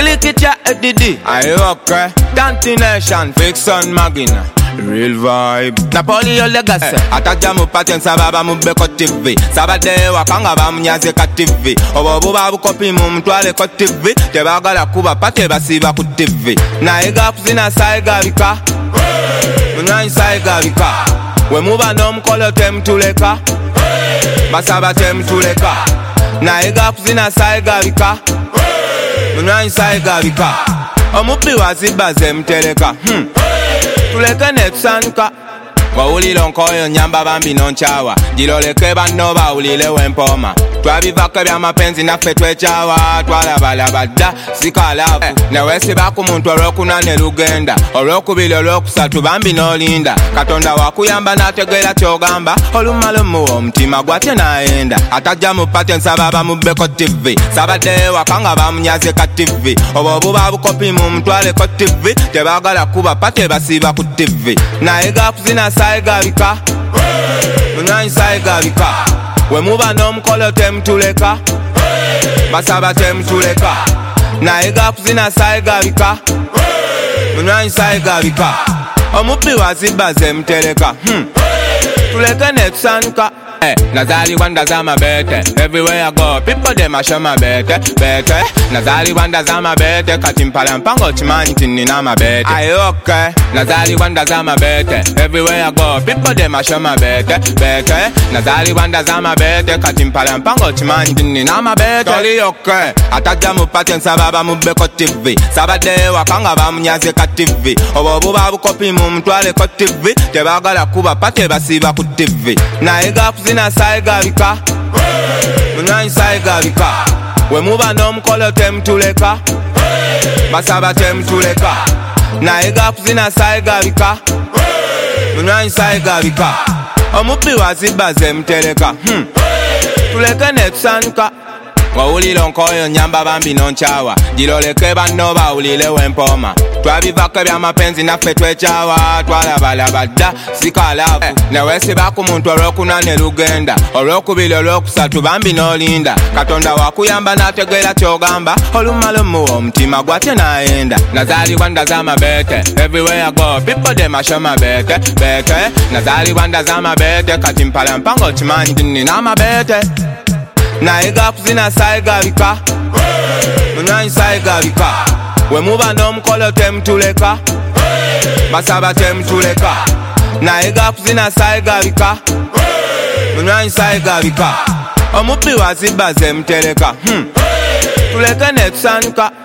Kilikitya Eddie, I okay. Danty Nation, Fiction Magina. Real vibe. Napoleon Legacy. Ataja mu pattern sababa mu beko TV. Sabade wakanga bamnyaze ka TV. Obobuba bukopi mu mtwale ko TV. Tebagala kuba pate basiba ku TV. Na ega kuzina saiga bika. Muna saiga bika. We muba no mkolo temtuleka. Basaba temtuleka. Na ega kuzina saiga bika. Muna saiga bika. Omupi wazibaze mteleka. Tuleke netsanka Wawulilo nkoyo nyamba bambi nonchawa Jiloleke banno bawulile wempoma Twabivako bya mapenzi naffe twechawa Twalabalabadda sikalafu Newesi baku muntu olwokunane lugenda Olwokubili olwokusatu bambi nolinda Katonda wakuyamba nategera kyogamba Olumalumu omutima gwate naenda Atajja mu pattern sababa mu beko TV Sabadde wakanga bamunyaze ka TV Obobuba bukopi mu mtwale ko TV Tebagala kuba pate basiba ku TV Naega kuzina saiga bika Muna saiga bika We muba no mkolo temtuleka Basaba temtuleka Naega kuzina saiga bika Muna saiga bika Omupi wazibaze mteleka Tuleke netsanka Nazali wanda zama bete Everywhere I go people dem a show my bete Bete Nazali wanda zama bete Kati mpala mpango chimani tini na ma bete Aye okay Nazali wanda zama bete Everywhere I go people dem a show my bete Bete Nazali wanda zama bete Kati mpala mpango chimani tini na ma bete Toli okay Ataja mu pattern sababa mu beko TV Sabade wakanga bamunyaze ka TV Obobuba bukopi mu mtwale ko TV Tebagala kuba pate basiba ku TV Naega kuzina saiga bika Muna saiga bika We muba no mkolo temtuleka Basaba temtuleka Naega kuzina saiga bika Muna saiga bika Omupi wazibaze mteleka Tuleke netsanka Wawulilo nkoyo nyamba bambi nonchawa Jiloleke banno bawulile wempoma Twabivako bya mapenzi naffe twechawa Twalabalabadda sikalafu Newesi baku muntu olwokunane lugenda Olwokubili olwokusatu bambi nolinda Katonda wakuyamba nategera kyogamba Olumalumu omutima gwate naenda Nazali wanda zama bete Everywhere I go people dem a show my bete Bete Nazali wanda zama bete Kati mpala mpango chimani tini na ma bete Naega kuzina saiga bika Muna saiga bika We muba no mkolo temtuleka Basaba temtuleka Naega kuzina saiga bika Muna saiga bika Omupi wazibaze mteleka Tuleke netsanka